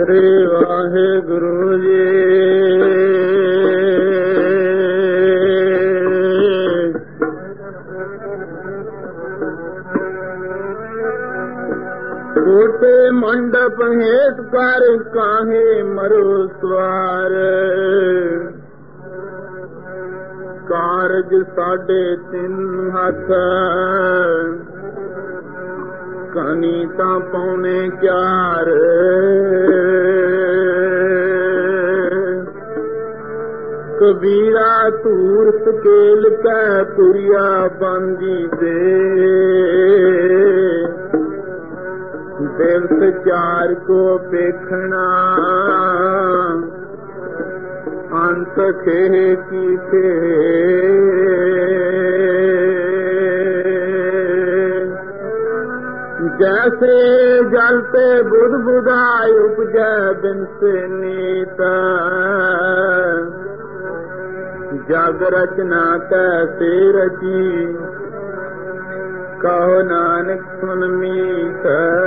ਸ੍ਰੀ ਵਾਹਿਗੁਰੂ ਜੀ। ਕੋਟੇ ਮੰਡਪ ਹੇਠ ਕਰ ਕਾਹੇ ਮਰੋ ਸਵਾਰ, ਕਾਰਜ 3.5 ਹੱਥ, ਕਨੀ ਤਾਂ ਪੌਣੇ 4। ਕਬੀਰਾ ਧੂਰਤ ਕੇਲ ਕੈ ਪੁਰੀਆ ਬੰਦੀ ਦੇ, ਦਿਲ 4 ਕੋ ਪੇਖਣਾ ਅੰਤ ਖੇਹ ਕੀ ਥੇ। जैसे जल पे बुध बुधाय उपजै बिनसे नीत, जग रचना कैसे रची कहो नानक सुन मीत।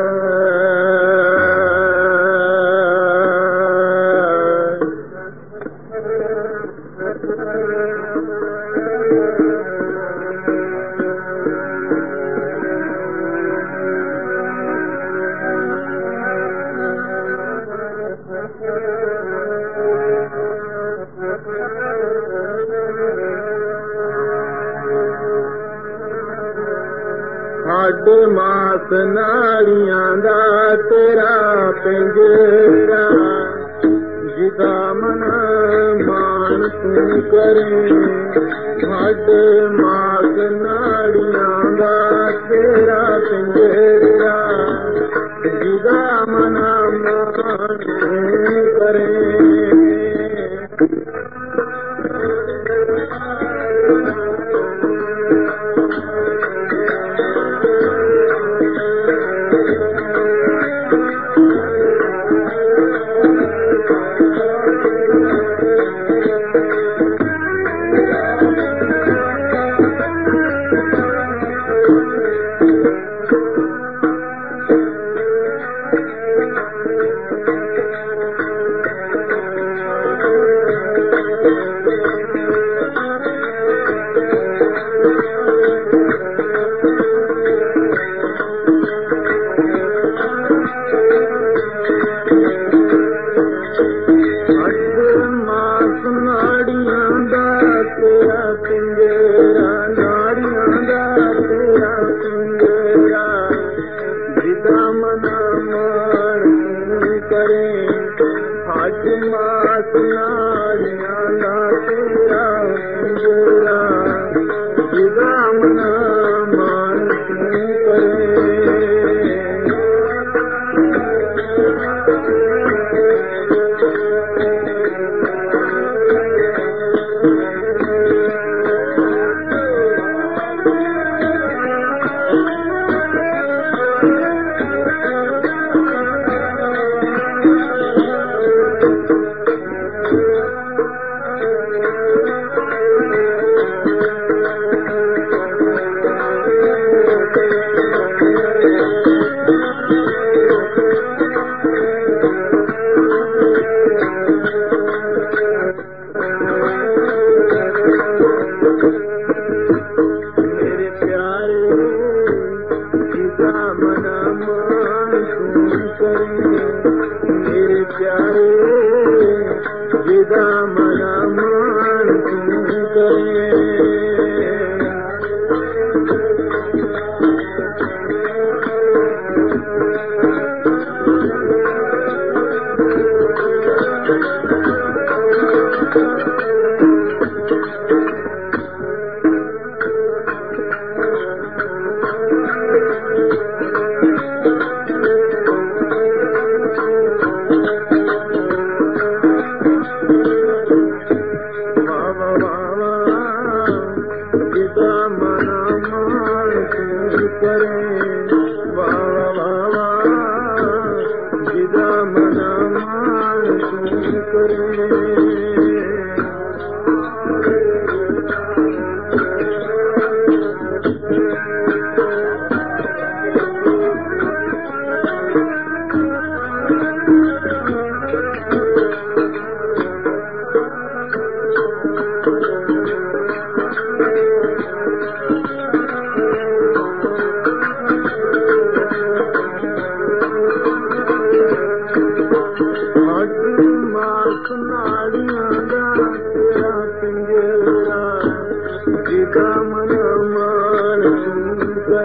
ਹੱਡ ਮਾਸ ਨਾੜੀਆਂ ਦਾ ਤੇਰਾ ਪਿੰਜਰਾ, ਜਿਦਾ ਮਨ ਮਾਨ ਤੂੰ ਕਰੇ। ਹੱਡ ਮਾਸ ਨਾੜੀਆਂ ਦਾ ਤੇਰਾ ਪਿੰਜਰਾ, ਜਿਦਾ ਮਨ ਮਾਨ ਤੂੰ ਕਰੇ।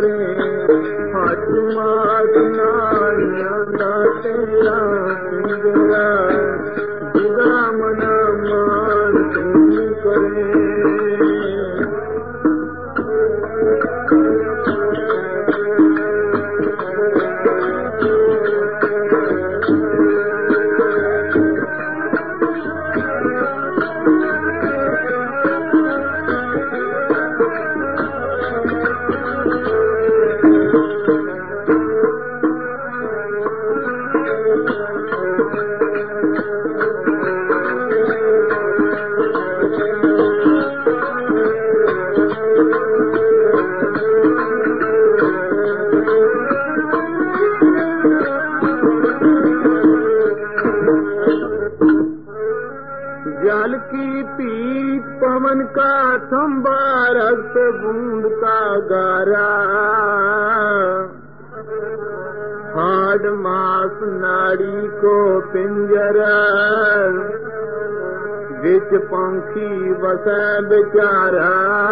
करे हट मात नारियां दा तेरा पिंजरा जिदा मन मान तू करे जल की पीत पवन का थंबा रक्त बूंद का गारा हाड मास नाड़ी को पिंजरा विच पंखी बसे बेचारा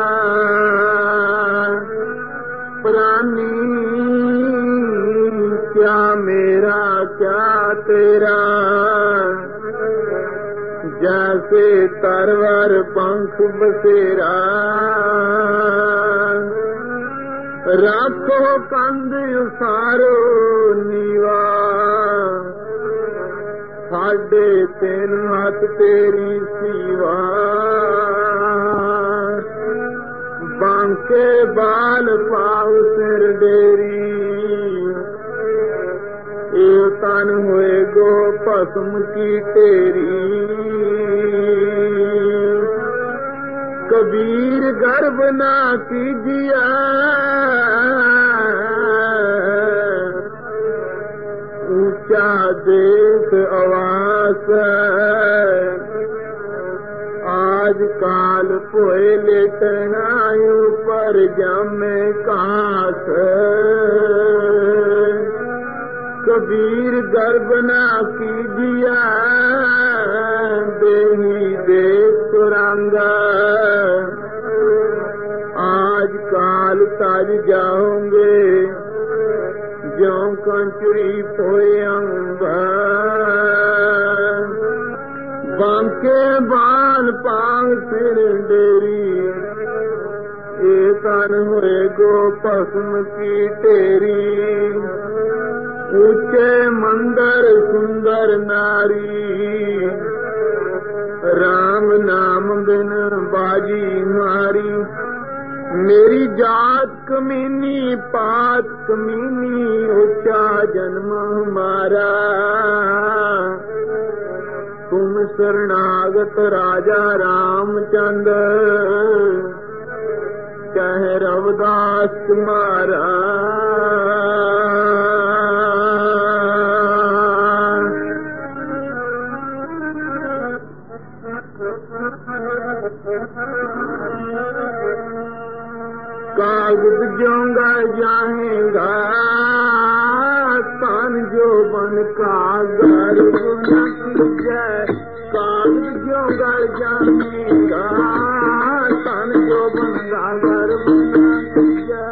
प्राणी क्या मेरा क्या तेरा जैसे तरवर पंख बसेरा राखो कंद उसारो नीवा साढ़े तीन हाथ तेरी सीवा बांके बाल पाव सिर डेरी तन हुए गो भस्म की तेरी कबीर गर्भ ना कीजिया ऊंचा देख आवास आज काल पोए लेटना ऊपर जमे कास कबीर गर्भ ना कीजिया देही देख सुरंगा आज काल ताज जाओगे जो कंचुरी पोए अंबा बांके बाल पांग सिर डेरी ये तन हुए गो भस्म की तेरी ऊंचे मंदिर सुंदर नारी राम नाम बिन बाजी मारी मेरी जात कमीनी पात कमीनी ऊंचा जन्म हमारा तुम शरणागत राजा रामचंद्र कह रविदास तुम्हारा कागज जोंगा जाएगा तन जो बन का गर्भ न कीजिए कागज जोंगा जाएगा तन जो बन का गर्भ न कीजिए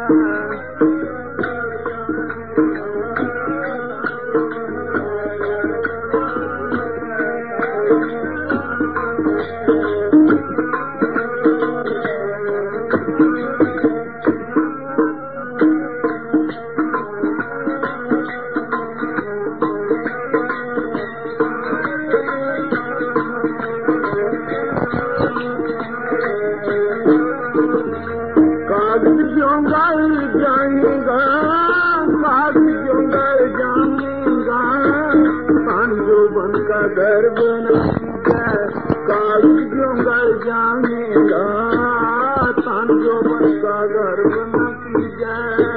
गर्भ न कागज जोंगर जाएगा तन जो बन का गर्भ न कीजिए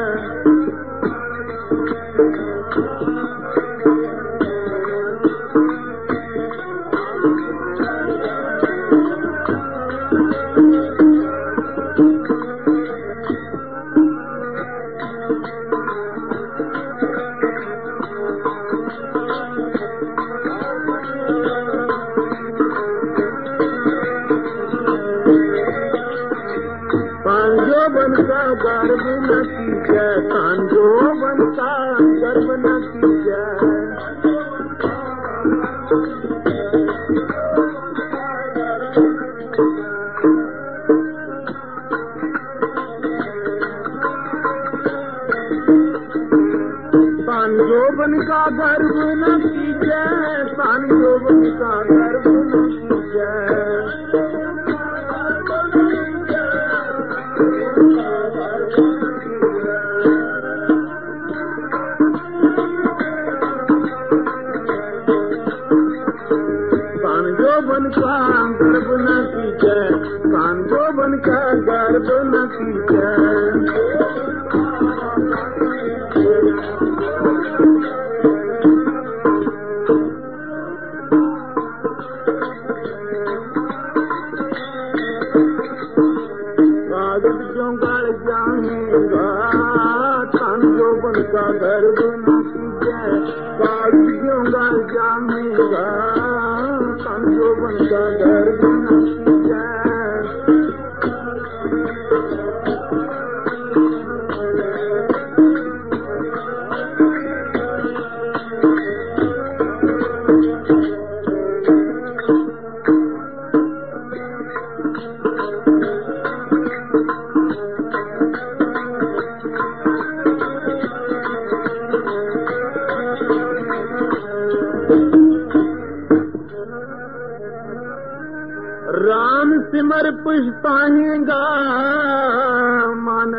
गर्व न कीजै, तान जोबन का गर्व न कीजै। तान जोबन का गर्व न कीजै, तान जोबन का गर्व न कीजै। तान जोबन का गर्व न कीजै, तान जोबन का गर्व न कीजै। कागज जो गड़ जाएगा, तान जोबन का गर्व न कीजै। कागज जो गड़ जाएगा, तान जोबन का गर्व न कीजै। राम सिमर पुष्पाएगा मन,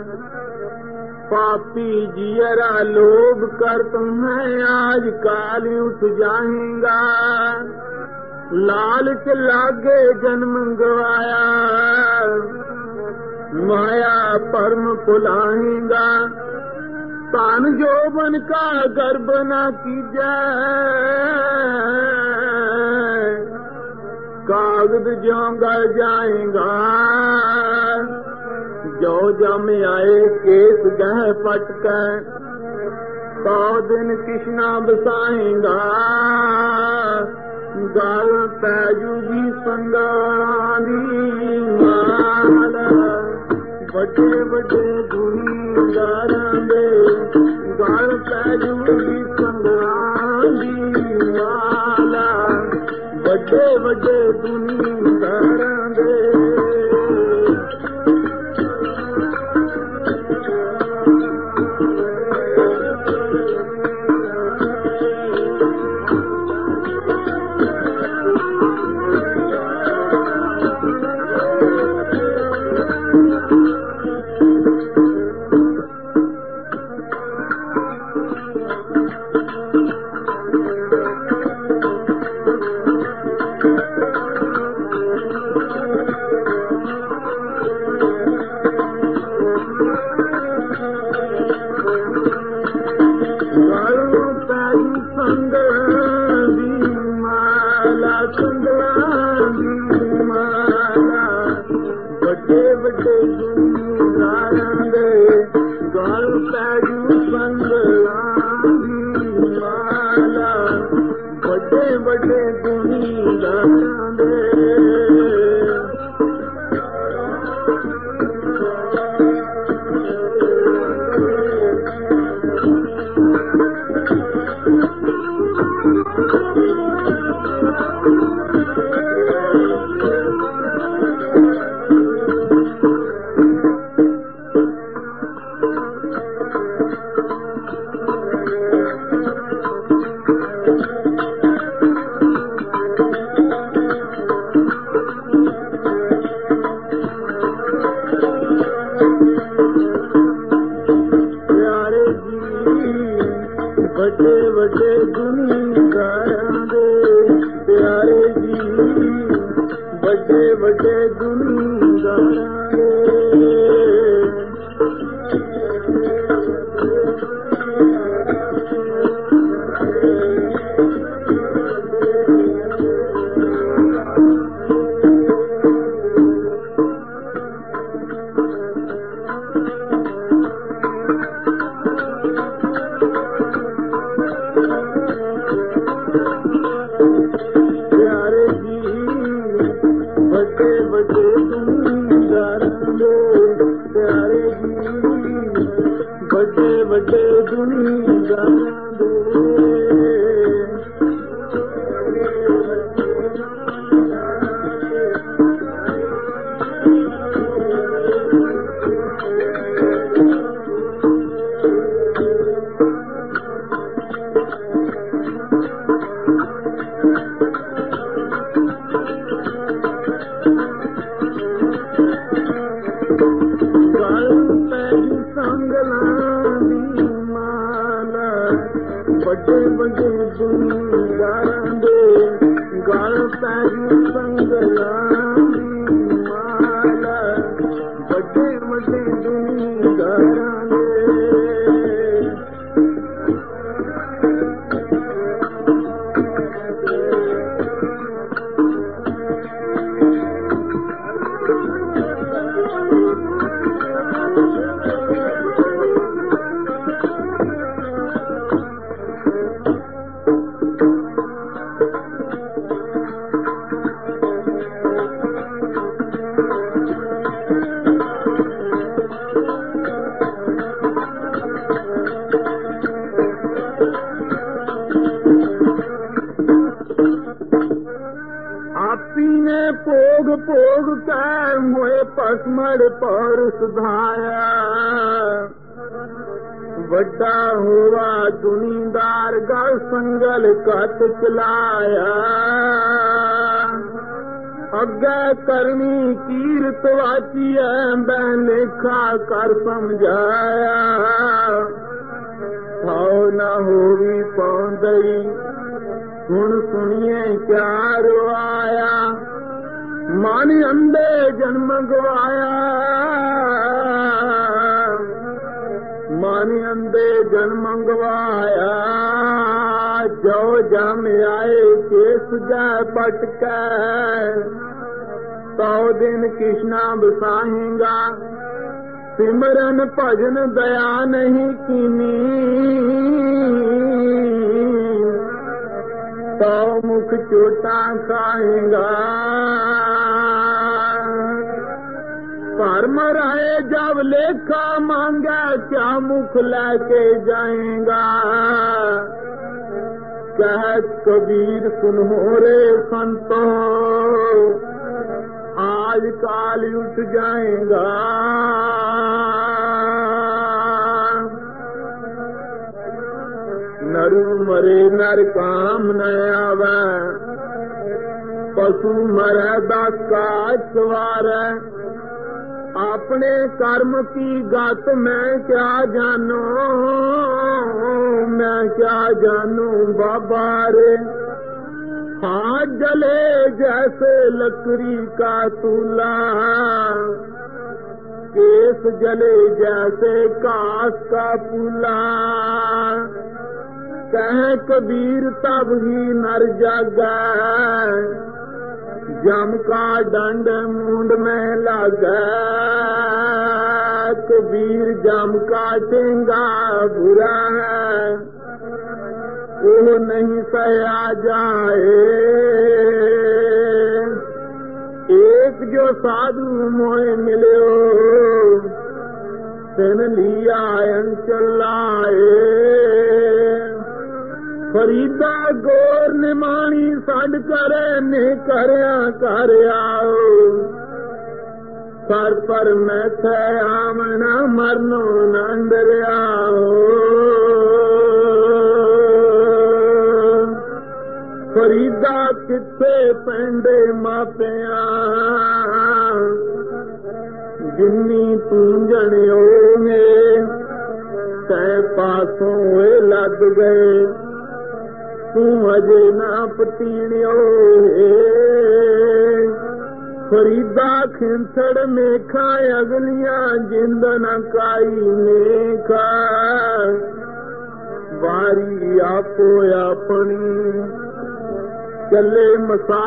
पापी जियरा लोभ कर तुम्हें आज काल उठ जाएगा। लालच लागे जन्म गवाया, माया परम पुलाएगा। तान जोबन का गर्व न कीजै, कागज जो गड़ जाएगा। जो जम आए केस गह पटक, 100 दिन कृष्णा बसाएगा। गल पैजूगी संगाली माल, बड़े बड़े दुनियादारां दे गल पैजूगी संगाली माला। बड़े बड़े दुनियादारां दे ਦੁਨੀਦਾਰਾਂ ਦੇ ਵੱਡੇ ਵੱਡੇ ਦੁਨੀਦਾਰਾਂ ਦੇ ਗਲ ਪੈ ਗਈ ਸੰਗਲਾਂ ਦੀ ਮਾਲਾ ਵੱਡੇ ਵੱਡੇ ਦੁਨੀਦਾਰਾਂ ਦੇ ਭੋਗ ਭੋਗ ਕੈ ਮੋਏ ਪਸਮੜ ਪਰ ਸੁਧਾਇਆ ਵੱਡਾ ਹੋਵਾ ਦੁਨੀਦਾਰ ਗਲ ਸੰਗਲ ਕੱਤ ਚਲਾਇਆ ਅੱਗੇ ਕਰਨੀ ਕੀਰਤ ਵਾਚੀਐ ਬੈ ਲੇਖਾ ਕਰ ਸਮਝਾਇਆ ਥਾਉ ਨਾ ਹੋਵੀ ਪੌਂਦਈ ਹੁਣ ਸੁਣੀਏ ਕਿਆ ਰਵਾਇਆ ਮਨ ਅੰਦੇ ਜਨਮ ਗਵਾਇਆ ਮਨ ਅੰਦੇ ਜਨਮ ਗਵਾਇਆ ਜੋ ਜਮ ਆਏ ਕੇਸ ਜਾ ਪਟਕੈ ਤਉ ਦਿਨ ਕਿਸ਼ਨਾ ਬਸਾਹੇਗਾ ਸਿਮਰਨ ਭਜਨ ਦਇਆ ਨਹੀਂ ਕੀਨੀ ਤਉ ਮੁਖ ਚੋਟਾਂ ਖਾਏਗਾ ਭਰਮ ਰਾਏ ਜਬ ਲੇਖਾ ਮੰਗਾ ਕਿਆ ਮੁਖ ਲੈ ਕੇ ਜਾਏਗਾ ਕਹਿ ਕਬੀਰ ਸੁਨੋ ਰੇ ਸੰਤੋ आज काल उठ जाएगा नरु मरे नर काम न आवे पशु मरे दस का सवार अपने कर्म की गत मैं क्या जानू बाबा रे हाथ जले जैसे लकड़ी का तूला केस जले जैसे कास का पुला कह कबीर तब ही नर जागा जम का दंड मुंड में लगा कबीर जम का टेंगा बुरा है वो नहीं सया जाए एक जो साधु मोए मिले तिन लिया चलाए फरीदा गोर निमाणी सड करे ने करया कर आओ सर पर मैं थे आमना मरनो नंदर आओ फरीदा किथे पेंडे मापिया जिन्नी पूंजन होंगे तै पासों वे लद गए तू अजे ना पतीणियो फरीदा खिंसड़ मेखा अगलियां जिंद न काई मेखा बारी आपो अपनी चले मसा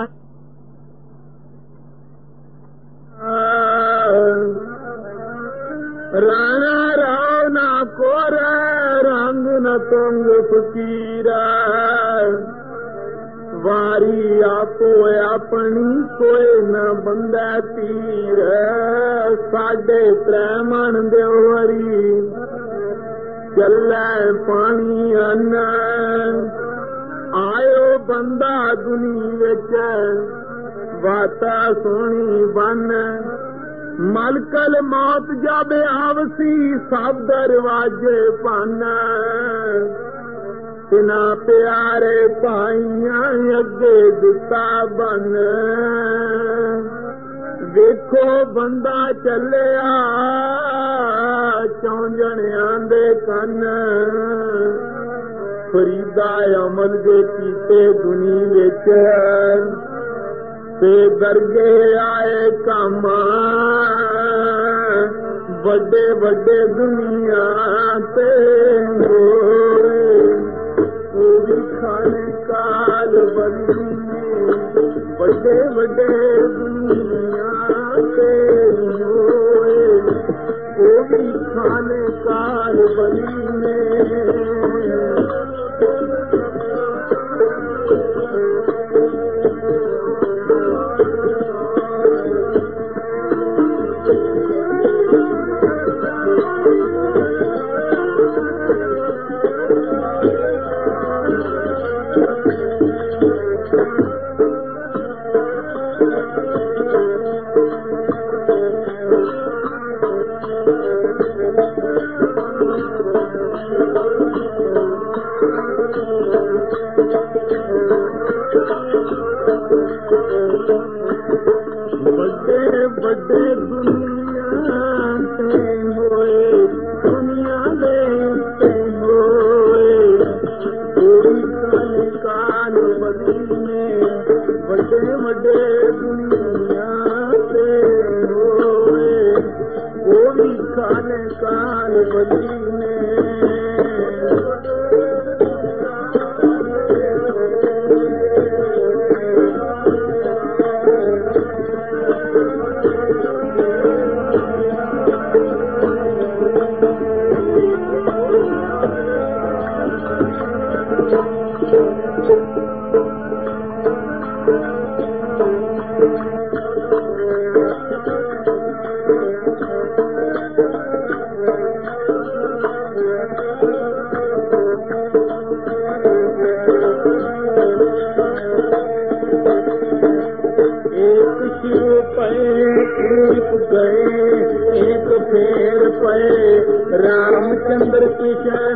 राणा राव ना कोर रंग न तुंग फकीरा वारी आपो अपनी कोई न बंदा तीर साढ़े त्रै मन देवरी चले पानी अन्न आयो बंदा दुनी विच वाता सोनी बन मलकल मौत जाबे आवसी सब दरवाजे पन तिना प्यारे भाइयां अगे दिता बन देखो बंदा चलिया चौंजणियां दे कन फरीदा अमल दे कीते दुनी विच ते दरगे आए काम वड्डे वड्डे दुनिया ते होए खाने काल बंदी वड्डे वड्डे दुनिया ते होए वो भी खाने काल बनी रामचंद्र कृष्ण